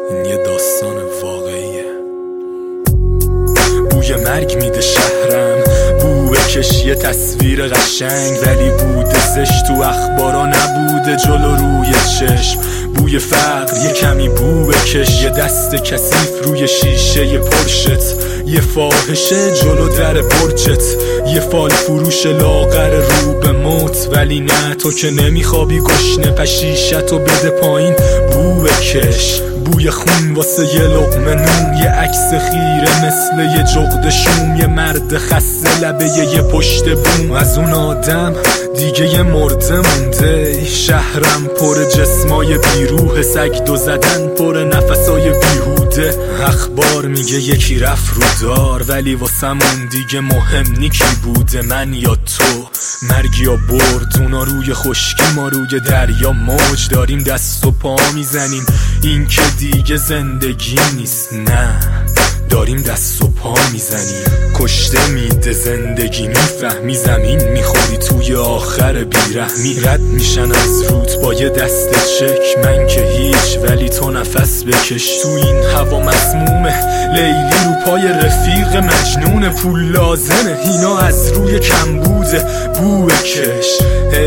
این یه داستان واقعیه. بوی مرگ میده شهرم، بو بکش یه تصویر قشنگ، ولی بوده زشت تو اخبارا نبوده جلو روی چشم. بوی فقر یه کمی بو بکش، یه دست کثیف روی شیشه یه پرشت، یه فاحشه جلو در برجت، یه فال فروش لاغر رو به موت. ولی نه، تو که نمیخوابی گشنه، پشیشتو بده پایین بو بکش. بوی خون واسه یه لقمه نون، یه عکس خیره مثل یه جغد شوم، یه مرد خسته لبه یه پشت بوم. از اون آدم دیگه یه مرده مونده. شهرم پر جسمای بیروح، سگ دو زدن پر نفسای بیهوده. اخبار میگه یکی رفت رو دار، ولی واسمون دیگه مهم نی کی بوده، من یا تو. مرگ یا برد، اونا روی خشکی ما روی دریا موج. داریم دست و پا میزنیم، این که دیگه زندگی نیست. نه، داریم دست و پا میزنیم. کشته میده زندگی، میفهمی زمین میخوری توی آخر بیرحمی. رد میشن از روت با یه دست چک، من که هیچ ولی تو نفس بکش. تو این هوا مسمومه، لیلی رو پای رفیق مجنون. پول لازمه، اینا از روی کمبوده. بو بکش،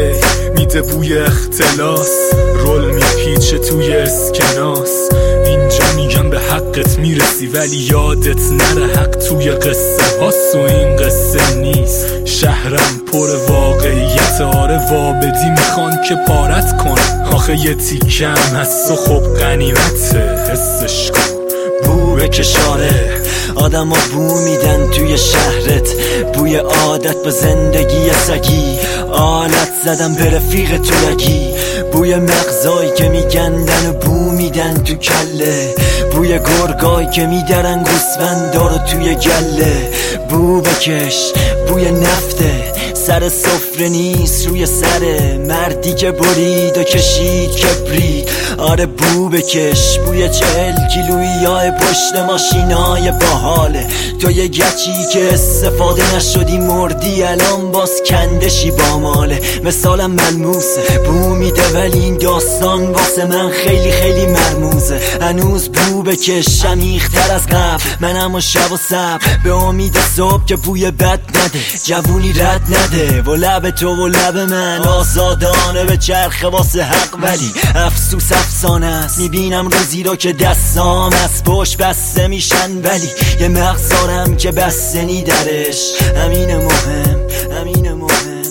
میده بوی اختلاس، رول میپیچه توی اسکناس. اینجا میگم به حقت میرسی، ولی یادت نره حق توی قصه هاست و این قصه نیست. شهرم پر واقعیت، آره وابدی میخوان که پارت کن. آخه یه تیکم هست و خب غنیمته، حسش کن. بو بکشاره، آدم ها بو میدن توی شهرت. بوی عادت با زندگی سگی، آلت زدم به رفیق تو نگی. بوی مغزایی که میگندن و بو میدن تو کله. بوی گرگایی که میدرن گوسفندا رو توی گله. بو بکش، بوی نفته، سر سفره نیست روی سره. مردی که برید و کشید کبرید، آره بو بکش. بوی 40 کیلویی پشت ماشینای باحاله. تو یه گچی که استفاده نشدی مردی، الان باز کندشی با ماله. مثالم ملموسه، بو میده ولی این داستان واسه من خیلی خیلی مرموزه. هنوز بو بکش عمیق‌تر از قبل، منم و شب و صبح به امید صبح که بوی بد نده. جوونی رد نده و لب تو و لب من آزادانه به چرخه واسه حق. ولی افسوس افسانه است، میبینم روزی رو که دستام از پشت بسته میشن، ولی یه مغز دارم که بسته نی درش. همین مهم، همین مهم.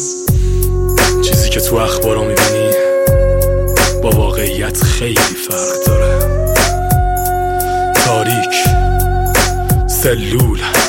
چیزی که تو اخبارا میبینی با واقعیت خیلی فرق داره. تاریک، سلول